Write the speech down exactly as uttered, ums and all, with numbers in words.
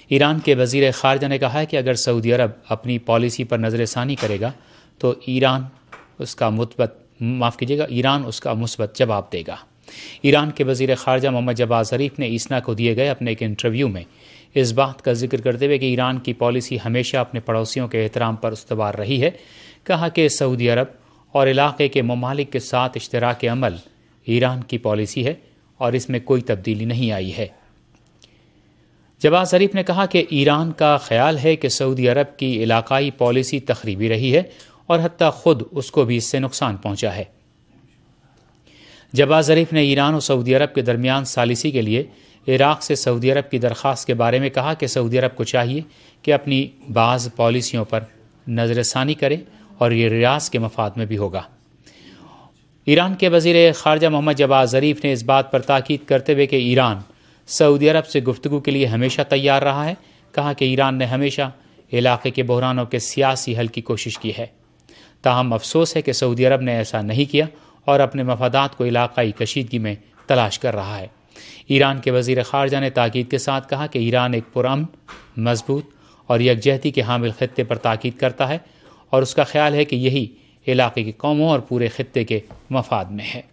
ایران کے وزیر خارجہ نے کہا ہے کہ اگر سعودی عرب اپنی پالیسی پر نظر ثانی کرے گا تو ایران اس کا مثبت معاف کیجیے گا ایران اس کا مثبت جواب دے گا۔ ایران کے وزیر خارجہ محمد جواد ظریف نے ایسنا کو دیے گئے اپنے ایک انٹرویو میں اس بات کا ذکر کرتے ہوئے کہ ایران کی پالیسی ہمیشہ اپنے پڑوسیوں کے احترام پر استوار رہی ہے، کہا کہ سعودی عرب اور علاقے کے ممالک کے ساتھ اشتراک عمل ایران کی پالیسی ہے اور اس میں کوئی تبدیلی نہیں آئی ہے۔ جواد ظریف نے کہا کہ ایران کا خیال ہے کہ سعودی عرب کی علاقائی پالیسی تخریبی رہی ہے اور حتیٰ خود اس کو بھی اس سے نقصان پہنچا ہے۔ جواد ظریف نے ایران اور سعودی عرب کے درمیان ثالثی کے لیے عراق سے سعودی عرب کی درخواست کے بارے میں کہا کہ سعودی عرب کو چاہیے کہ اپنی بعض پالیسیوں پر نظر ثانی کرے اور یہ ریاض کے مفاد میں بھی ہوگا۔ ایران کے وزیر خارجہ محمد جواد ظریف نے اس بات پر تاکید کرتے ہوئے کہ ایران سعودی عرب سے گفتگو کے لیے ہمیشہ تیار رہا ہے، کہا کہ ایران نے ہمیشہ علاقے کے بحرانوں کے سیاسی حل کی کوشش کی ہے، تاہم افسوس ہے کہ سعودی عرب نے ایسا نہیں کیا اور اپنے مفادات کو علاقائی کشیدگی میں تلاش کر رہا ہے۔ ایران کے وزیر خارجہ نے تاکید کے ساتھ کہا کہ ایران ایک پرامن، مضبوط اور یکجہتی کے حامل خطے پر تاکید کرتا ہے اور اس کا خیال ہے کہ یہی علاقے کی قوموں اور پورے خطے کے مفاد میں ہے۔